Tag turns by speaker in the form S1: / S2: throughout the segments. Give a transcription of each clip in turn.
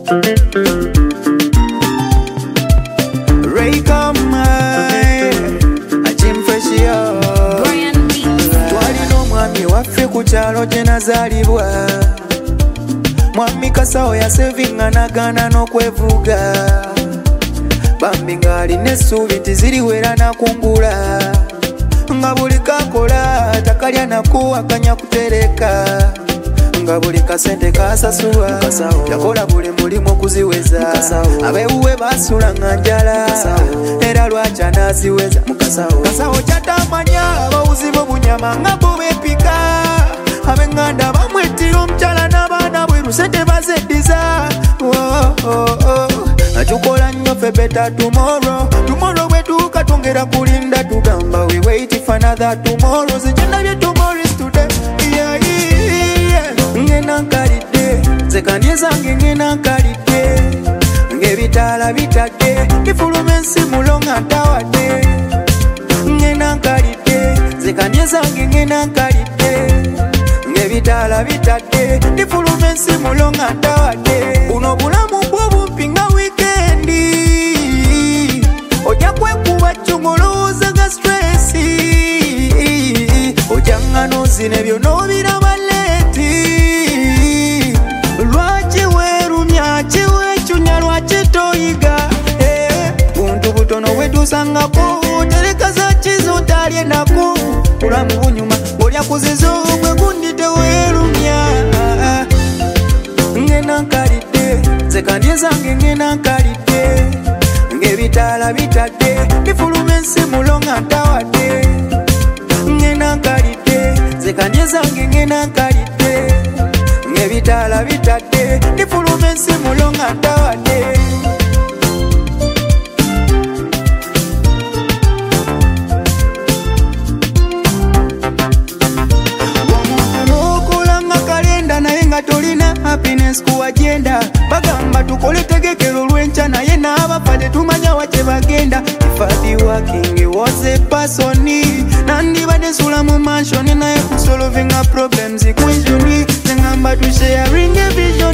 S1: Ray Kamai Ajim Freshio Twalino mwami waffe ku kyalo gye nazaalibwa Mwami Kasawo yasevinga nagana n'okwevuga Bambi ng'alina essuubi nti ziriwera nakungula Nga buli kakola takalya nakuwakanya kutereka Nga buli kasente kasasulwa yakola buli mulimu kuziweza Abewuwe basula nga njala era lwaki anaziweza Kasawo kyatamanya abawuzi b'obunyama nga bo beepika Ab'enganda bamwetira omukyala n'abaana bweru sente bazeddiza Natukola nnyo ffe better tomorrow bwetuuka twongera kulinda tugamba we wait for another tomorrow Zenjendabye tomorrow is today Ngena nkalidde nze kandye zange ngena nkalidde ng'ebitaala bitadde kifuluma ensi mulonga ntawadde ngena nkalidde nze kandye zange ngena nkalidde ng'ebitaala bitadde kifuluma ensi mulonga ntawadde buno bulamu bw'obumpi nga wikendi ojja kwekuba ccu olowooza ga stressi ojja nga n'ozina ebyo n'obiraba leeti lwaki weerumya kiweekyunya lwaki toyiga buntu butono bwetusangako tereka za kizo talye nako bulamu bunyuma olya kuzizo gwe gundi teweerumya ngena nkalidde nze kandye zange ngena nkalidde ng'ebitaala bitadde kifuluma ensi mulonga ntawadde ngena nkalidde nze kandye zange ngena nkalidde ng'ebitaala bitadde kifuluma ensi mulonga ntawadde tolina happiness ku agenda bagamba tukole tegekero lwenca naye n'abafa tetumanya wakye bagenda if I be working was a person nandibadde nsula mu mansion naye ku solving a problems equation nengamba tu sharing a vision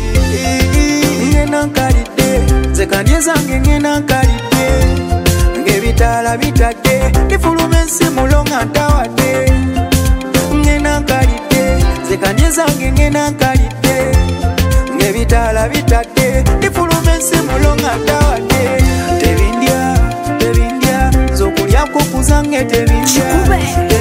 S1: ngena nkalidde nze kandye zange ngena nkalidde ng'ebitaala bitadde kifuluma ensi mulonga ntawadde ngena nkalidde nze kandye zange ngena nkalidde ng'ebitaala bitadde kifuluma ensi mulonga ntawadde tebindya nze okulyako kuzange tebindya